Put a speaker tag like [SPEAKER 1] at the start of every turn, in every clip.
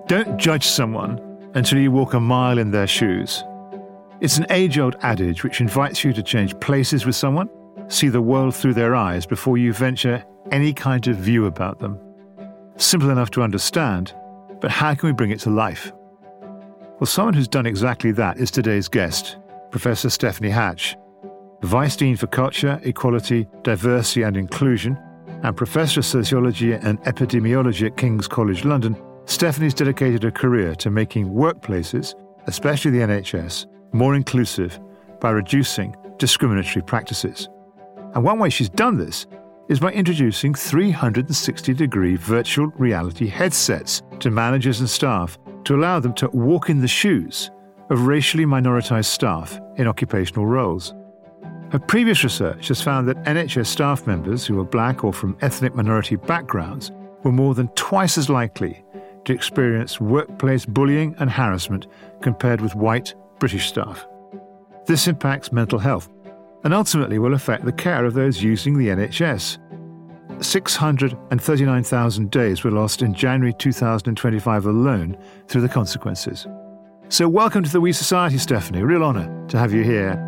[SPEAKER 1] Don't judge someone until you walk a mile in their shoes. It's an age-old adage which invites you to change places with someone, see the world through their eyes before you venture any kind of view about them. Simple enough to understand, but how can we bring it to life? Well, someone who's done exactly that is today's guest, Professor Stephanie Hatch. Vice Dean for Culture, Equality, Diversity and Inclusion, and Professor of Sociology and Epidemiology at King's College London, Stephanie's dedicated her career to making workplaces, especially the NHS, more inclusive by reducing discriminatory practices. And one way she's done this is by introducing 360-degree virtual reality headsets to managers and staff to allow them to walk in the shoes of racially minoritized staff in occupational roles. Her previous research has found that NHS staff members who were black or from ethnic minority backgrounds were more than twice as likely to experience workplace bullying and harassment compared with white British staff. This impacts mental health and ultimately will affect the care of those using the NHS. 639,000 days were lost in January 2025 alone through the consequences. So welcome to the We Society, Stephanie. Real honour to have you here.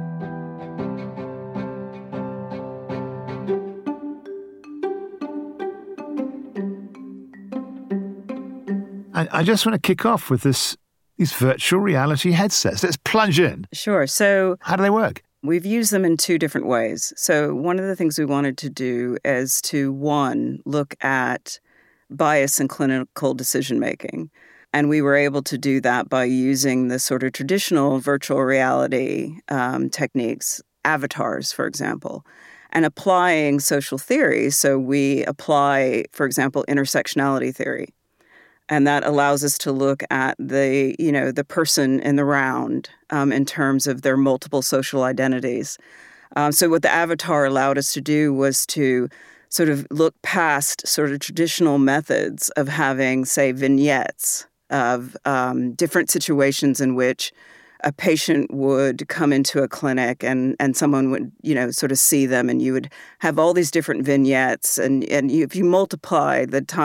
[SPEAKER 1] I just want to kick off with these virtual reality headsets. Let's plunge in.
[SPEAKER 2] Sure. So
[SPEAKER 1] how do they work?
[SPEAKER 2] We've used them in two different ways. So one of the things we wanted to do is to, one, look at bias in clinical decision-making. And we were able to do that by using the sort of traditional virtual reality techniques, avatars, for example, and applying social theory. So we apply, for example, intersectionality theory. And that allows us to look at the person in the round in terms of their multiple social identities. So what the avatar allowed us to do was to sort of look past sort of traditional methods of having, say, vignettes of different situations in which a patient would come into a clinic and someone would, sort of see them, and you would have all these different vignettes. And if you multiply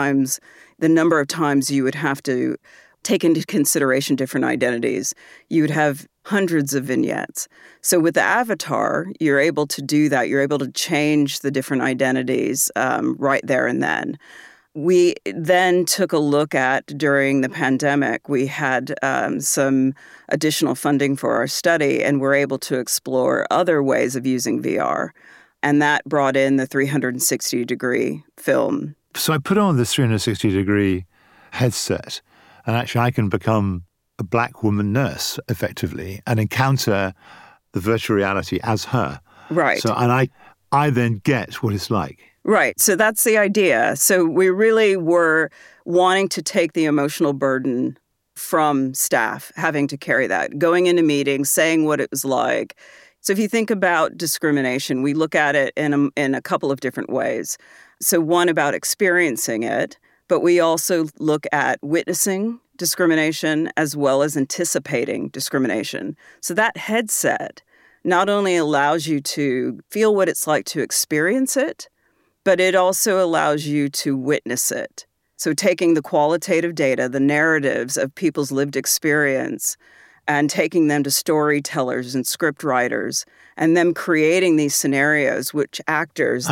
[SPEAKER 2] the number of times you would have to take into consideration different identities, you would have hundreds of vignettes. So with the avatar, you're able to do that. You're able to change the different identities right there and then. We then took a look at, during the pandemic, we had some additional funding for our study, and we're able to explore other ways of using VR. And that brought in the 360-degree film.
[SPEAKER 1] So I put on this 360-degree headset, and actually I can become a black woman nurse, effectively, and encounter the virtual reality as her.
[SPEAKER 2] Right.
[SPEAKER 1] So, and I then get what it's like.
[SPEAKER 2] Right. So that's the idea. So we really were wanting to take the emotional burden from staff, having to carry that, going into meetings, saying what it was like. So if you think about discrimination, we look at it in a couple of different ways. So one, about experiencing it, but we also look at witnessing discrimination as well as anticipating discrimination. So that headset not only allows you to feel what it's like to experience it, but it also allows you to witness it. So taking the qualitative data, the narratives of people's lived experience, and taking them to storytellers and script writers, and them creating these scenarios which actors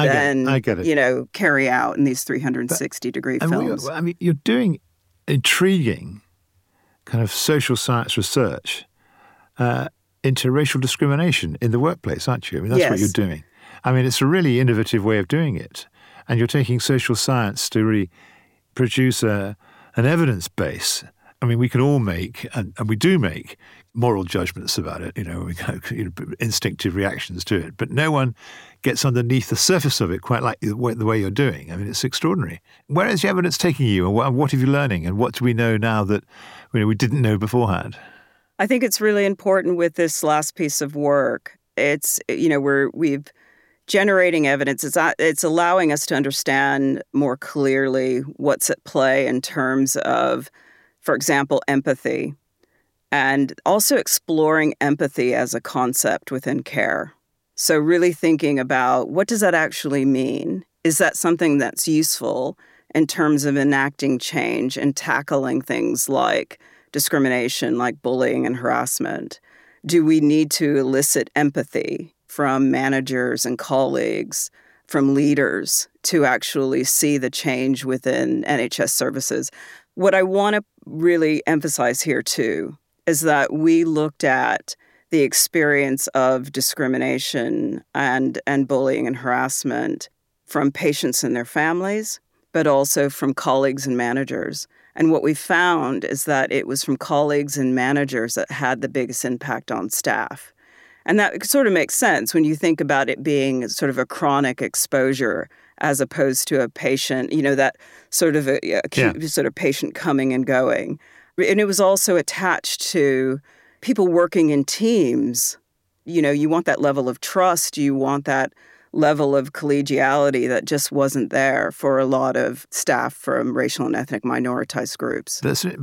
[SPEAKER 2] carry out in these 360-degree films.
[SPEAKER 1] You're doing intriguing kind of social science research into racial discrimination in the workplace, aren't you? That's what you're doing. It's a really innovative way of doing it. And you're taking social science to really produce an evidence base. We can all make, and we do make, moral judgments about it, instinctive reactions to it. But no one gets underneath the surface of it quite like the way you're doing. It's extraordinary. Where is the evidence taking you, and what have you learning, and what do we know now that we didn't know beforehand?
[SPEAKER 2] I think it's really important with this last piece of work. It's, we've generating evidence. It's allowing us to understand more clearly what's at play in terms of, for example, empathy, and also exploring empathy as a concept within care. So really thinking about, what does that actually mean? Is that something that's useful in terms of enacting change and tackling things like discrimination, like bullying and harassment? Do we need to elicit empathy from managers and colleagues, from leaders, to actually see the change within NHS services? What I want to really emphasize here, too, is that we looked at the experience of discrimination and bullying and harassment from patients and their families, but also from colleagues and managers. And what we found is that it was from colleagues and managers that had the biggest impact on staff. And that sort of makes sense when you think about it being sort of a chronic exposure as opposed to a patient, that sort of acute sort of patient coming and going. And it was also attached to people working in teams. You want that level of trust. You want that level of collegiality that just wasn't there for a lot of staff from racial and ethnic minoritized groups.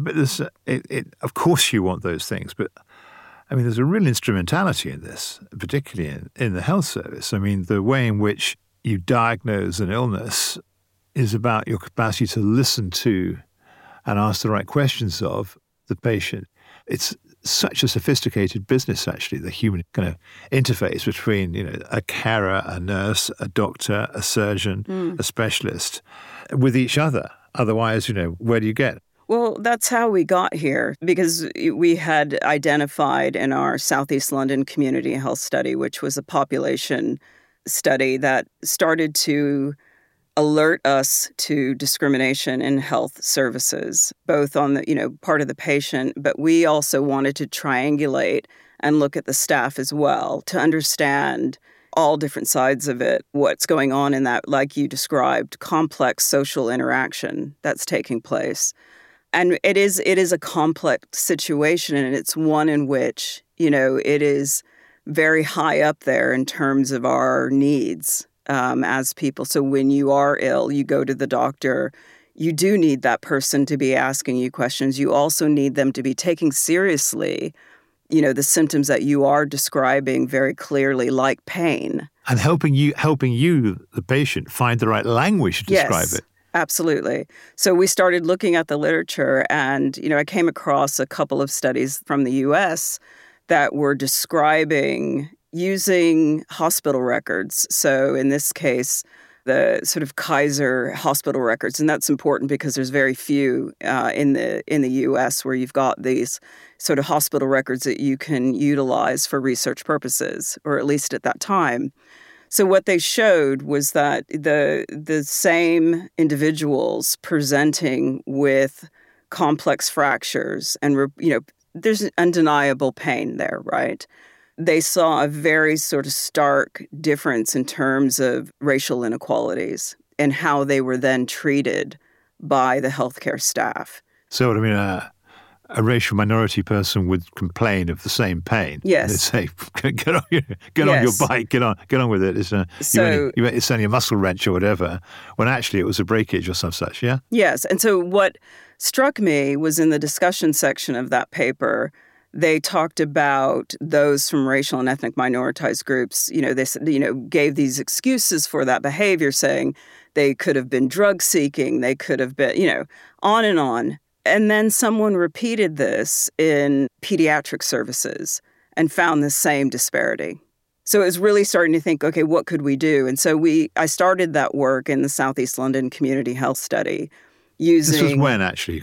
[SPEAKER 1] Of course you want those things, but I mean, there's a real instrumentality in this, particularly in the health service. I mean, the way in which you diagnose an illness is about your capacity to listen to and ask the right questions of the patient. It's such a sophisticated business, actually, the human kind of interface between, a carer, a nurse, a doctor, a surgeon, a specialist, with each other. Otherwise, where do you get?
[SPEAKER 2] Well, that's how we got here, because we had identified in our Southeast London Community Health Study, which was a population study that started to alert us to discrimination in health services, both on the, part of the patient, but we also wanted to triangulate and look at the staff as well to understand all different sides of it, what's going on in that, like you described, complex social interaction that's taking place. And it is a complex situation, and it's one in which, it is very high up there in terms of our needs as people. So when you are ill, you go to the doctor, you do need that person to be asking you questions. You also need them to be taking seriously, the symptoms that you are describing very clearly, like pain.
[SPEAKER 1] And helping you, the patient, find the right language to describe it.
[SPEAKER 2] Absolutely. So we started looking at the literature, and, I came across a couple of studies from the U.S. that were describing using hospital records. So in this case, the sort of Kaiser hospital records, and that's important because there's very few in the U.S. where you've got these sort of hospital records that you can utilize for research purposes, or at least at that time. So what they showed was that the same individuals presenting with complex fractures and, there's undeniable pain there, right? They saw a very sort of stark difference in terms of racial inequalities and how they were then treated by the healthcare staff.
[SPEAKER 1] So, a racial minority person would complain of the same pain.
[SPEAKER 2] Yes.
[SPEAKER 1] They'd say, get on your bike, get on with it. It's only a muscle wrench or whatever, when actually it was a breakage or some such, yeah?
[SPEAKER 2] Yes. And so what struck me was in the discussion section of that paper, they talked about those from racial and ethnic minoritized groups. They gave these excuses for that behavior, saying they could have been drug seeking, they could have been, on and on. And then someone repeated this in pediatric services and found the same disparity. So it was really starting to think, okay, what could we do? And so I started that work in the Southeast London Community Health Study using...
[SPEAKER 1] This was when, actually?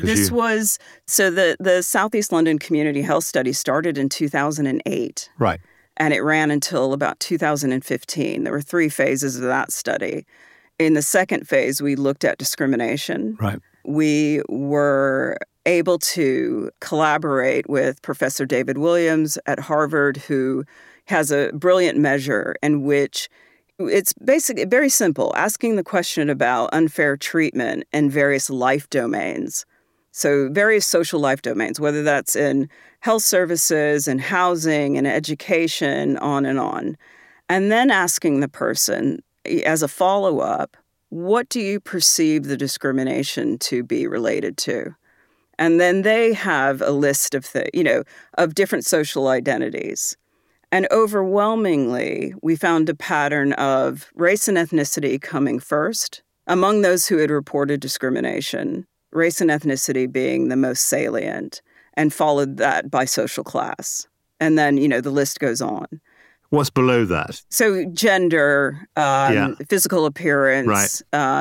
[SPEAKER 2] So the Southeast London Community Health Study started in 2008.
[SPEAKER 1] Right.
[SPEAKER 2] And it ran until about 2015. There were 3 phases of that study. In the second phase, we looked at discrimination.
[SPEAKER 1] Right.
[SPEAKER 2] We were able to collaborate with Professor David Williams at Harvard, who has a brilliant measure in which it's basically very simple, asking the question about unfair treatment in various life domains. So various social life domains, whether that's in health services and housing and education, on and on. And then asking the person as a follow-up, what do you perceive the discrimination to be related to? And then they have a list of of different social identities. And overwhelmingly, we found a pattern of race and ethnicity coming first, Among those who had reported discrimination, race and ethnicity being the most salient, and followed that by social class. And then, the list goes on.
[SPEAKER 1] What's below that?
[SPEAKER 2] So gender, physical appearance,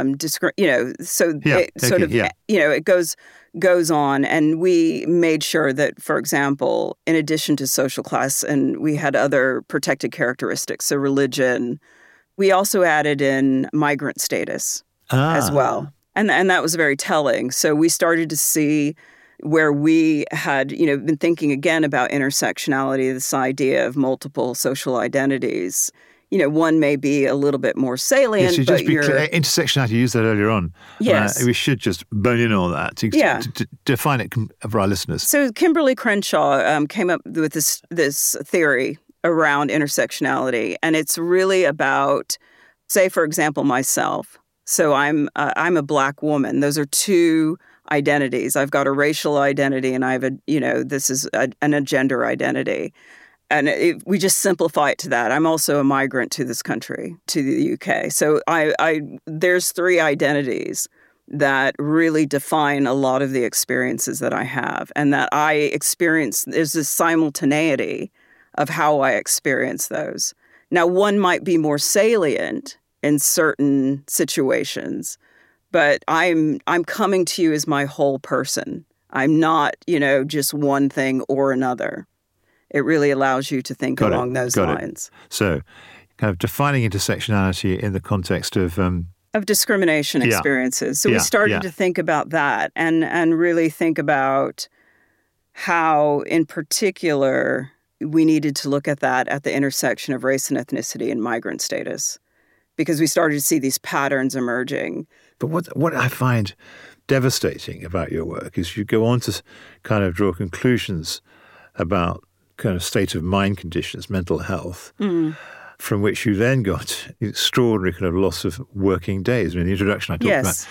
[SPEAKER 2] it goes on. And we made sure that, for example, in addition to social class, and we had other protected characteristics, so religion, we also added in migrant status as well. And that was very telling. So we started to see where we had, been thinking again about intersectionality, this idea of multiple social identities. One may be a little bit more salient.
[SPEAKER 1] Yes, just be clear. Intersectionality, you used that earlier on.
[SPEAKER 2] Yes.
[SPEAKER 1] We should just bone in on that to define it for our listeners.
[SPEAKER 2] So Kimberly Crenshaw came up with this theory around intersectionality, and it's really about, say, for example, myself. So I'm a Black woman. Those are two identities. I've got a racial identity, and I have this is a gender identity. And we just simplify it to that. I'm also a migrant to this country, to the UK. So there's three identities that really define a lot of the experiences that I have, and that I experience. There's this simultaneity of how I experience those. Now, one might be more salient in certain situations, but I'm coming to you as my whole person. I'm not, just one thing or another. It really allows you to think along those lines.
[SPEAKER 1] So, kind of defining intersectionality in the context of
[SPEAKER 2] discrimination experiences. So we started to think about that and really think about how, in particular, we needed to look at that at the intersection of race and ethnicity and migrant status, because we started to see these patterns emerging.
[SPEAKER 1] But what I find devastating about your work is you go on to kind of draw conclusions about kind of state of mind conditions, mental health, from which you then got extraordinary kind of loss of working days. I mean, in the introduction, I talked about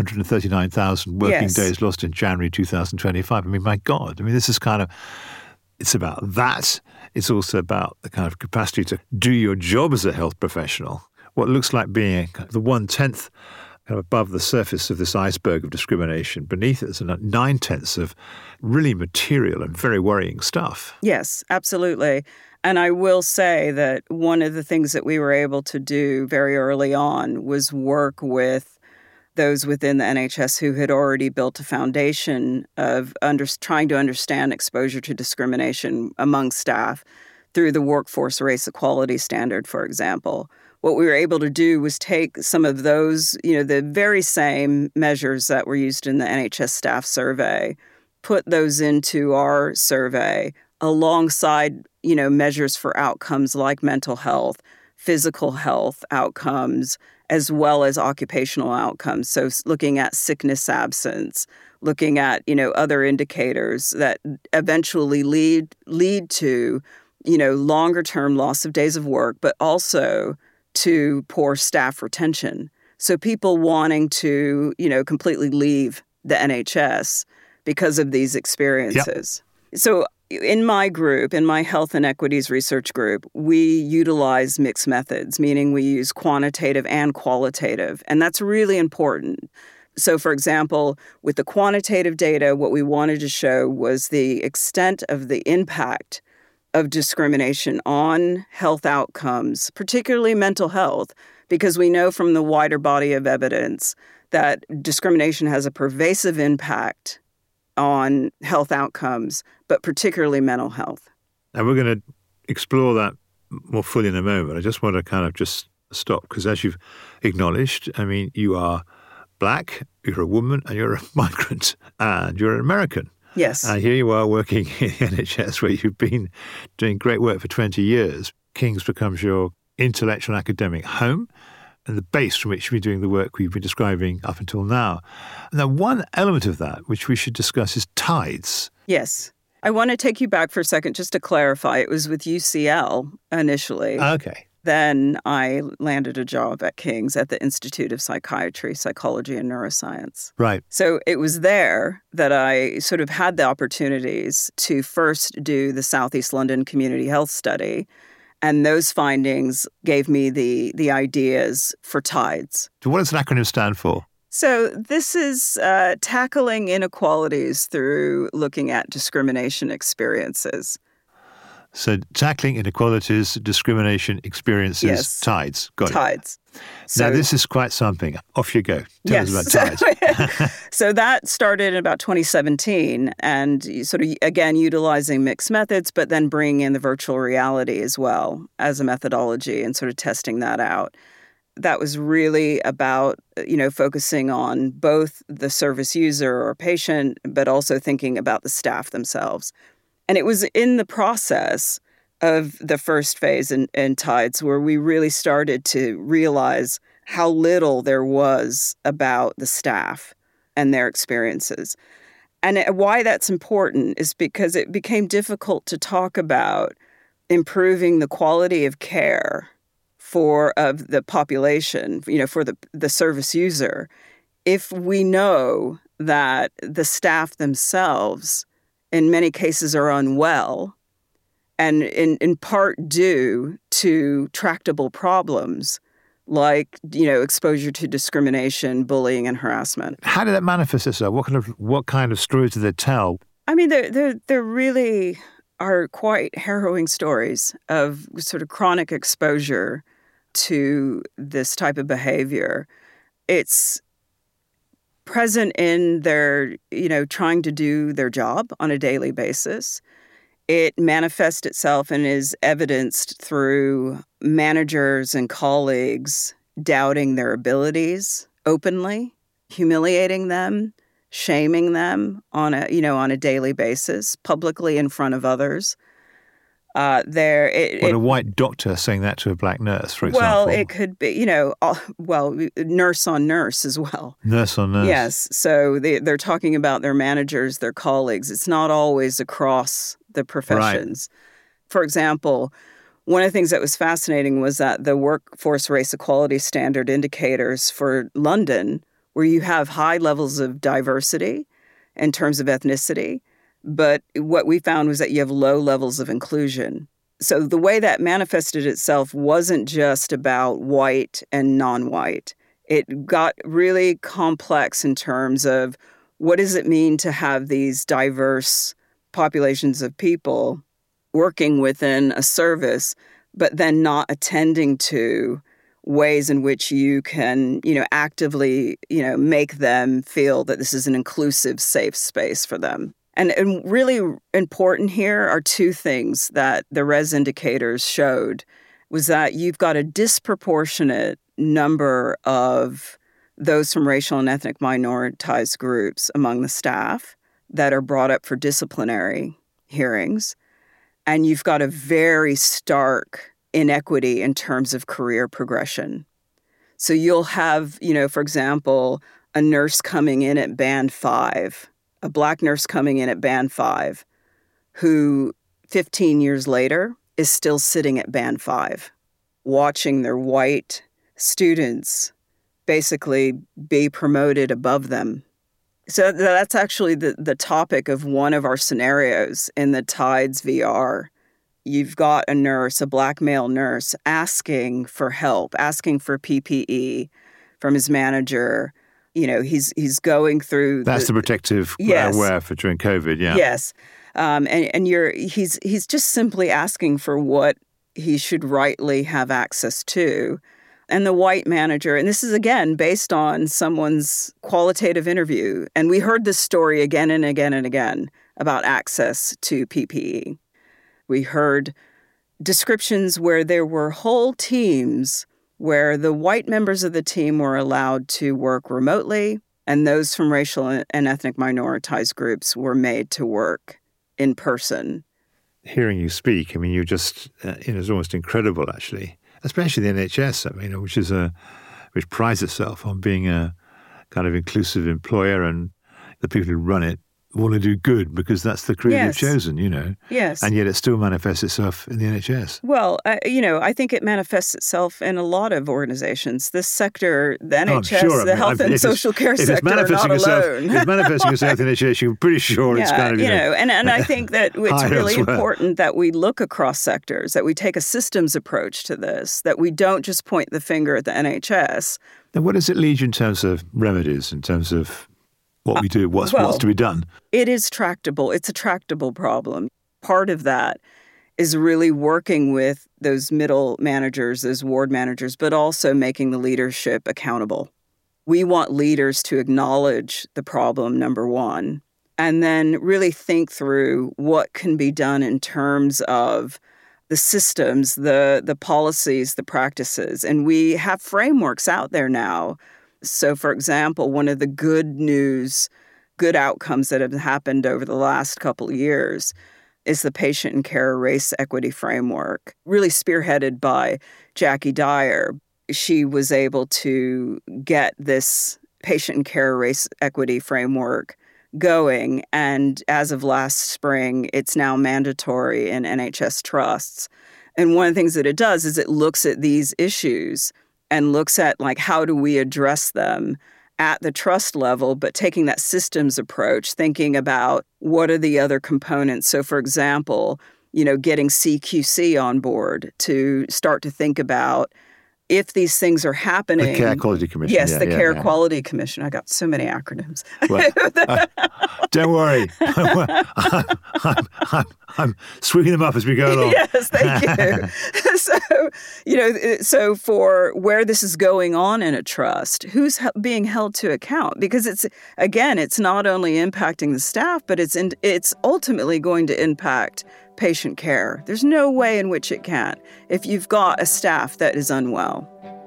[SPEAKER 1] 639,000 working days lost in January 2025. I mean, my God. I mean, this is kind of, it's about that. It's also about the kind of capacity to do your job as a health professional. What looks like being the 1/10 kind of above the surface of this iceberg of discrimination. Beneath it is 9/10 of really material and very worrying stuff.
[SPEAKER 2] Yes, absolutely. And I will say that one of the things that we were able to do very early on was work with those within the NHS who had already built a foundation of trying to understand exposure to discrimination among staff through the Workforce Race Equality Standard, for example. What we were able to do was take some of those, the very same measures that were used in the NHS staff survey, put those into our survey alongside, measures for outcomes like mental health, physical health outcomes, as well as occupational outcomes. So looking at sickness absence, looking at, other indicators that eventually lead to, longer term loss of days of work, but also to poor staff retention. So people wanting to, completely leave the NHS because of these experiences. Yep. So in my group, in my health inequities research group, we utilize mixed methods, meaning we use quantitative and qualitative. And that's really important. So, for example, with the quantitative data, what we wanted to show was the extent of the impact of discrimination on health outcomes, particularly mental health, because we know from the wider body of evidence that discrimination has a pervasive impact on health outcomes, but particularly mental health.
[SPEAKER 1] And we're going to explore that more fully in a moment. I just want to kind of just stop, because as you've acknowledged, I mean, you are Black, you're a woman, and you're a migrant, and you're an American.
[SPEAKER 2] Yes.
[SPEAKER 1] And here you are working in the NHS, where you've been doing great work for 20 years. King's becomes your intellectual and academic home and the base from which you've been doing the work we've been describing up until now. Now, one element of that, which we should discuss, is tides.
[SPEAKER 2] Yes. I want to take you back for a second just to clarify. It was with UCL initially.
[SPEAKER 1] Okay.
[SPEAKER 2] Then I landed a job at King's at the Institute of Psychiatry, Psychology, and Neuroscience.
[SPEAKER 1] Right.
[SPEAKER 2] So it was there that I sort of had the opportunities to first do the Southeast London Community Health Study And those findings gave me the ideas for TIDES.
[SPEAKER 1] So what does an acronym stand for?
[SPEAKER 2] So this is tackling inequalities through looking at discrimination experiences.
[SPEAKER 1] So tackling inequalities, discrimination experiences,
[SPEAKER 2] Yes.
[SPEAKER 1] TIDES. Got it.
[SPEAKER 2] TIDES.
[SPEAKER 1] Now, this is quite something. Off you go. Tell us about TIDES.
[SPEAKER 2] So that started in about 2017 and sort of, again, utilizing mixed methods, but then bringing in the virtual reality as well as a methodology and sort of testing that out. That was really about, focusing on both the service user or patient, but also thinking about the staff themselves. And it was in the process of the first phase in TIDES where we really started to realize how little there was about the staff and their experiences. And why that's important is because it became difficult to talk about improving the quality of care of the population, for the service user, if we know that the staff themselves in many cases are unwell and in part due to tractable problems like, exposure to discrimination, bullying, and harassment.
[SPEAKER 1] How did that manifest itself? What kind of stories did they tell?
[SPEAKER 2] I mean, there really are quite harrowing stories of sort of chronic exposure to this type of behavior. It's present in their, trying to do their job on a daily basis. It manifests itself and is evidenced through managers and colleagues doubting their abilities openly, humiliating them, shaming them on a daily basis, publicly in front of others.
[SPEAKER 1] A white doctor saying that to a black nurse, for example.
[SPEAKER 2] Well, it could be, nurse on nurse as well.
[SPEAKER 1] Nurse on nurse.
[SPEAKER 2] Yes. So they're talking about their managers, their colleagues. It's not always across the professions. Right. For example, one of the things that was fascinating was that the Workforce Race Equality Standard indicators for London, where you have high levels of diversity in terms of ethnicity, but what we found was that you have low levels of inclusion. So the way that manifested itself wasn't just about white and non-white. It got really complex in terms of what does it mean to have these diverse populations of people working within a service, but then not attending to ways in which you can, actively, make them feel that this is an inclusive, safe space for them. And really important here are two things that the RES indicators showed, was that you've got a disproportionate number of those from racial and ethnic minoritized groups among the staff that are brought up for disciplinary hearings. And you've got a very stark inequity in terms of career progression. So you'll have, for example, a nurse coming in at band 5, a black nurse coming in at band 5, who 15 years later is still sitting at band 5, watching their white students basically be promoted above them. So that's actually the topic of one of our scenarios in the TIDES VR. You've got a nurse, a black male nurse, asking for help, asking for PPE from his manager. He's going through.
[SPEAKER 1] That's the protective wear for during COVID. Yeah.
[SPEAKER 2] Yes, he's just simply asking for what he should rightly have access to, and the white manager. And this is again based on someone's qualitative interview, and we heard this story again and again and again about access to PPE. We heard descriptions where there were whole teams where the white members of the team were allowed to work remotely, and those from racial and ethnic minoritized groups were made to work in person.
[SPEAKER 1] Hearing you speak, I mean, you're just, it's almost incredible, actually, especially the NHS, which prides itself on being a kind of inclusive employer, and the people who run it want to do good because that's the career
[SPEAKER 2] Yes.
[SPEAKER 1] they've chosen, you know.
[SPEAKER 2] Yes.
[SPEAKER 1] And yet it still manifests itself in the NHS.
[SPEAKER 2] Well, I think it manifests itself in a lot of organizations. This sector, the
[SPEAKER 1] I'm
[SPEAKER 2] NHS,
[SPEAKER 1] sure.
[SPEAKER 2] the health and social care sector are not alone.
[SPEAKER 1] If it's manifesting itself in the NHS, you're pretty sure it's kind of,
[SPEAKER 2] and I think that it's really
[SPEAKER 1] elsewhere.
[SPEAKER 2] important that we look across sectors, that we take a systems approach to this, that we don't just point the finger at the NHS.
[SPEAKER 1] Then what does it lead you in terms of remedies, in terms of what we do, what's to be done?
[SPEAKER 2] It is tractable. It's a tractable problem. Part of that is really working with those middle managers, those ward managers, but also making the leadership accountable. We want leaders to acknowledge the problem, number one, and then really think through what can be done in terms of the systems, the policies, the practices. And we have frameworks out there now. So, for example, one of the good outcomes that have happened over the last couple of years is the Patient and Care Race Equity Framework, really spearheaded by Jackie Dyer. She was able to get this Patient and Care Race Equity Framework going, and as of last spring, it's now mandatory in NHS trusts. And one of the things that it does is it looks at these issues and looks at, like, how do we address them at the trust level, but taking that systems approach, thinking about what are the other components. So, for example, getting CQC on board to start to think about if these things are happening.
[SPEAKER 1] The Care Quality Commission.
[SPEAKER 2] Yes, the Care Quality Commission. I got so many acronyms.
[SPEAKER 1] Well, don't worry. I'm sweeping them up as we go along.
[SPEAKER 2] Yes, thank you. So for where this is going on in a trust, who's being held to account? Because it's not only impacting the staff, but it's ultimately going to impact patient care. There's no way in which it can't if you've got a staff that is unwell.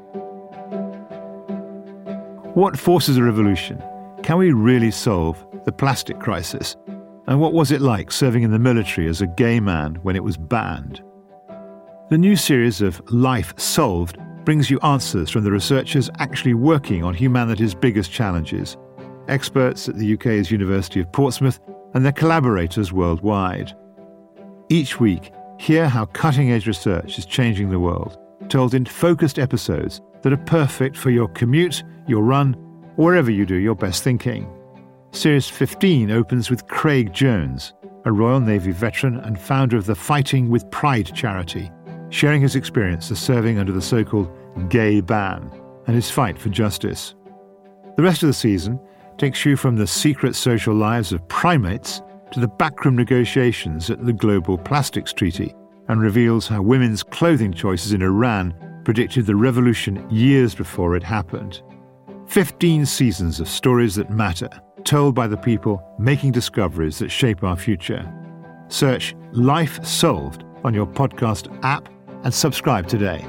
[SPEAKER 1] What forces a revolution? Can we really solve the plastic crisis? And what was it like serving in the military as a gay man when it was banned? The new series of Life Solved brings you answers from the researchers actually working on humanity's biggest challenges, experts at the UK's University of Portsmouth and their collaborators worldwide. Each week, hear how cutting-edge research is changing the world, told in focused episodes that are perfect for your commute, your run, or wherever you do your best thinking. Series 15 opens with Craig Jones, a Royal Navy veteran and founder of the Fighting with Pride charity, sharing his experience of serving under the so-called gay ban and his fight for justice. The rest of the season takes you from the secret social lives of primates to the backroom negotiations at the Global Plastics Treaty, and reveals how women's clothing choices in Iran predicted the revolution years before it happened. 15 seasons of stories that matter, told by the people making discoveries that shape our future. Search Life Solved on your podcast app and subscribe today.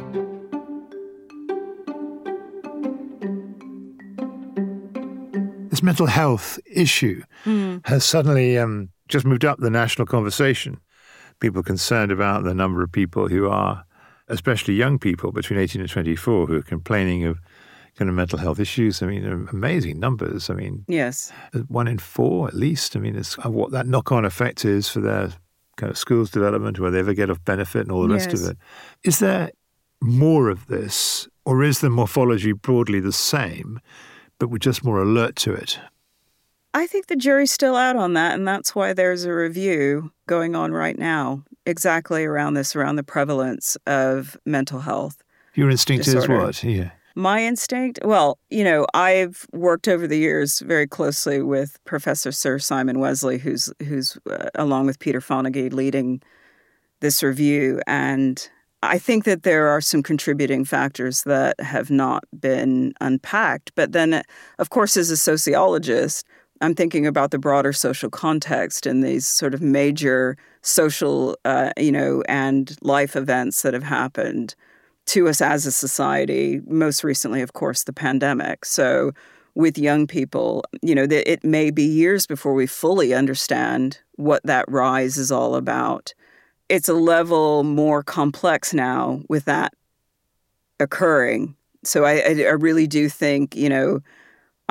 [SPEAKER 1] This mental health issue has suddenly just moved up the national conversation. People are concerned about the number of people who are, especially young people between 18 and 24, who are complaining of kind of mental health issues. I mean, they're amazing numbers. I mean,
[SPEAKER 2] yes,
[SPEAKER 1] 1 in 4 at least. I mean, it's what that knock-on effect is for their kind of schools development, whether they ever get off benefit and all the rest of it. Is there more of this, or is the morphology broadly the same, but we're just more alert to it?
[SPEAKER 2] I think the jury's still out on that, and that's why there's a review going on right now exactly around the prevalence of mental health.
[SPEAKER 1] Your instinct
[SPEAKER 2] disorder.
[SPEAKER 1] is what? Yeah.
[SPEAKER 2] My instinct? Well, I've worked over the years very closely with Professor Sir Simon Wesley, who's along with Peter Fonagy leading this review, and I think that there are some contributing factors that have not been unpacked. But then, of course, as a sociologist, I'm thinking about the broader social context and these sort of major social, and life events that have happened to us as a society. Most recently, of course, the pandemic. So with young people, it may be years before we fully understand what that rise is all about. It's a level more complex now with that occurring. So I really do think,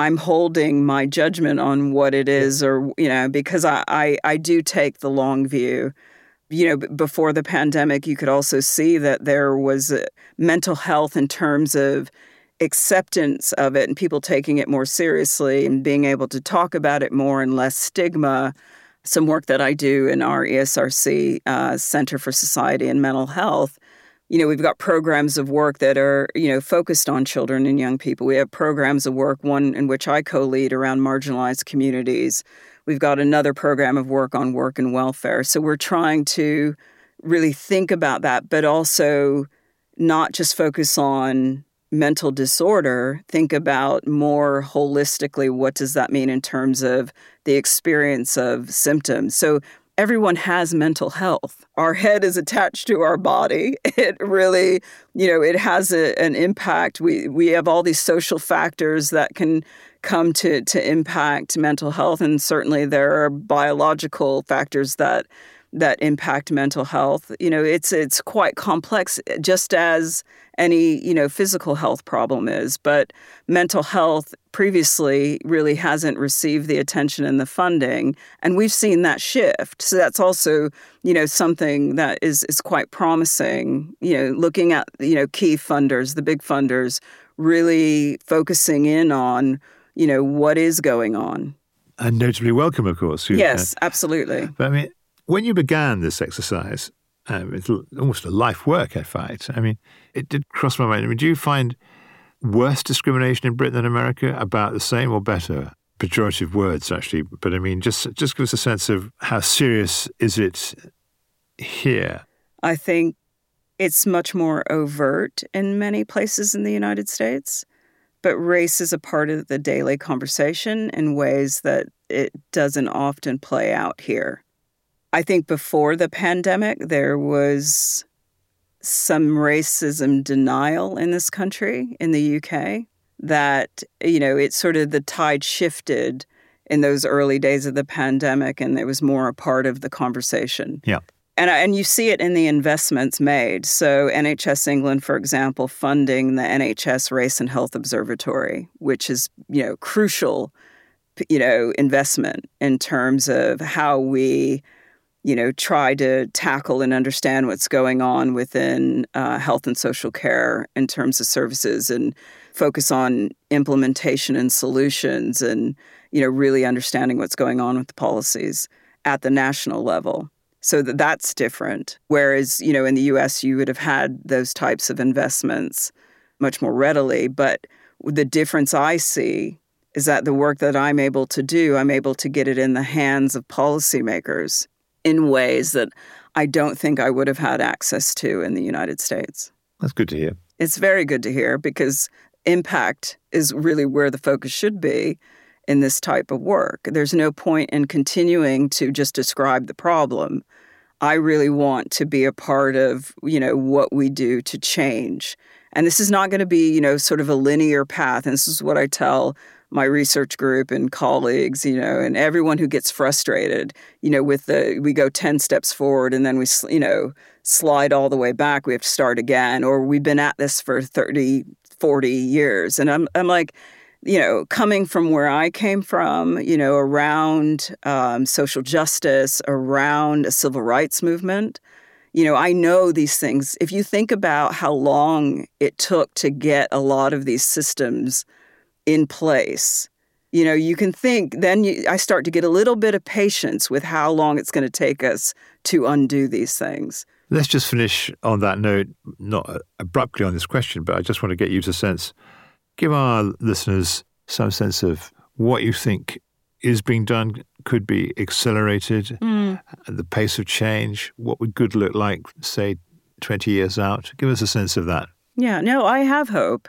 [SPEAKER 2] I'm holding my judgment on what it is, or, because I do take the long view. Before the pandemic, you could also see that there was mental health in terms of acceptance of it and people taking it more seriously and being able to talk about it more and less stigma. Some work that I do in our ESRC Center for Society and Mental Health, we've got programs of work that are, focused on children and young people. We have programs of work, one in which I co-lead around marginalized communities. We've got another program of work on work and welfare. So we're trying to really think about that, but also not just focus on mental disorder, think about more holistically, what does that mean in terms of the experience of symptoms? So everyone has mental health. Our head is attached to our body. It really, it has an impact. We have all these social factors that can come to impact mental health. And certainly there are biological factors that impact mental health. It's quite complex, just as any, physical health problem is. But mental health previously really hasn't received the attention and the funding. And we've seen that shift. So that's also, something that is quite promising, looking at, key funders, the big funders, really focusing in on, what is going on.
[SPEAKER 1] And notably Wellcome, of course.
[SPEAKER 2] Yes, absolutely.
[SPEAKER 1] But I mean, when you began this exercise, it's almost a life work, in fact. I mean, it did cross my mind. I mean, do you find worse discrimination in Britain than America, about the same or better? Pejorative words, actually. But I mean, just give us a sense of how serious is it here?
[SPEAKER 2] I think it's much more overt in many places in the United States. But race is a part of the daily conversation in ways that it doesn't often play out here. I think before the pandemic, there was some racism denial in this country, in the UK, that, it's sort of the tide shifted in those early days of the pandemic, and it was more a part of the conversation.
[SPEAKER 1] Yeah.
[SPEAKER 2] And you see it in the investments made. So NHS England, for example, funding the NHS Race and Health Observatory, which is, crucial, investment in terms of how we, try to tackle and understand what's going on within health and social care in terms of services, and focus on implementation and solutions, and, really understanding what's going on with the policies at the national level. So that's different. Whereas, in the U.S., you would have had those types of investments much more readily. But the difference I see is that the work that I'm able to do, I'm able to get it in the hands of policymakers in ways that I don't think I would have had access to in the United States.
[SPEAKER 1] That's good to hear.
[SPEAKER 2] It's very good to hear, because impact is really where the focus should be in this type of work. There's no point in continuing to just describe the problem. I really want to be a part of, what we do to change. And this is not going to be, sort of a linear path. And this is what I tell my research group and colleagues, and everyone who gets frustrated, with we go 10 steps forward and then we, slide all the way back. We have to start again, or we've been at this for 30, 40 years. And I'm like, coming from where I came from, around social justice, around a civil rights movement, I know these things. If you think about how long it took to get a lot of these systems in place, you can think, then I start to get a little bit of patience with how long it's going to take us to undo these things.
[SPEAKER 1] Let's just finish on that note, not abruptly on this question, but I just want to get you to give our listeners some sense of what you think is being done, could be accelerated, the pace of change, what would good look like, say, 20 years out. Give us a sense of that.
[SPEAKER 2] Yeah, no, I have hope.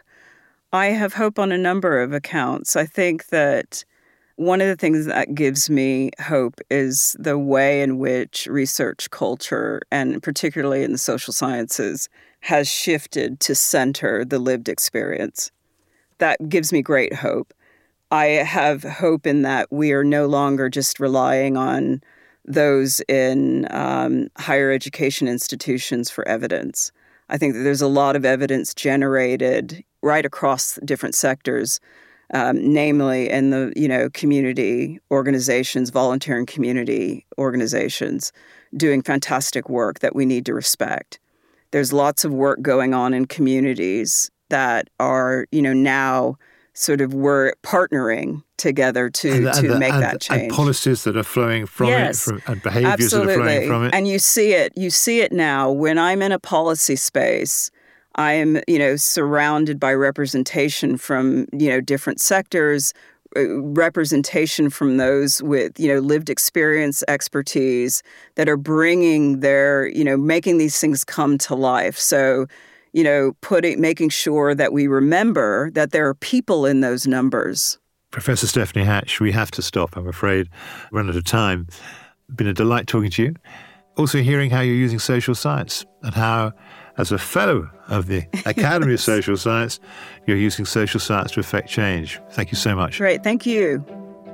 [SPEAKER 2] I have hope on a number of accounts. I think that one of the things that gives me hope is the way in which research culture, and particularly in the social sciences, has shifted to center the lived experience. That gives me great hope. I have hope in that we are no longer just relying on those in higher education institutions for evidence. I think that there's a lot of evidence generated right across different sectors namely in the community organizations, volunteering community organizations, doing fantastic work that we need to respect. There's lots of work going on in communities that are now sort of we're partnering together to make that change.
[SPEAKER 1] And policies that are flowing from it, and behaviors that are flowing from it.
[SPEAKER 2] And you see it now. When I'm in a policy space, I am, surrounded by representation from, different sectors, representation from those with, lived experience, expertise that are bringing their, making these things come to life. So, making sure that we remember that there are people in those numbers.
[SPEAKER 1] Professor Stephanie Hatch, we have to stop, I'm afraid. We're running out of time. Been a delight talking to you. Also hearing how you're using social science and how, as a fellow of the Academy of Social Science, you're using social science to affect change. Thank you so much.
[SPEAKER 2] Great. Thank you.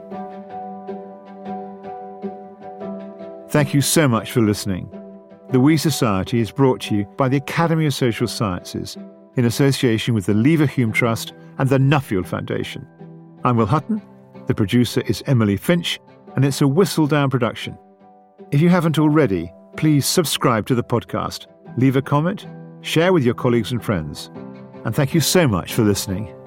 [SPEAKER 1] Thank you so much for listening. The We Society is brought to you by the Academy of Social Sciences in association with the Leverhulme Trust and the Nuffield Foundation. I'm Will Hutton. The producer is Emily Finch, and it's a Whistledown production. If you haven't already, please subscribe to the podcast, leave a comment, share with your colleagues and friends. And thank you so much for listening.